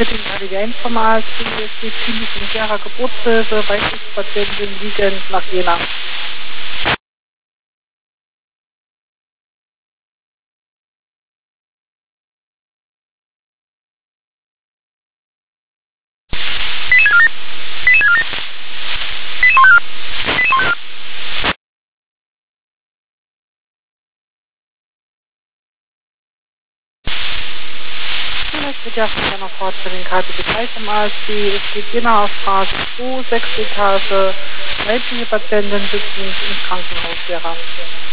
Visitenkarte 1 vom ASB, es geht ziemlich in schwerer Geburtshilfe, Weißhuspatienten liegen nach Jena. Ich bitte von einer Visitenkarte B3 vom ASB, es geht Jenaer Straße 2, 6. Etage, weibliche Patienten sitzen im Krankenhaus, Vera.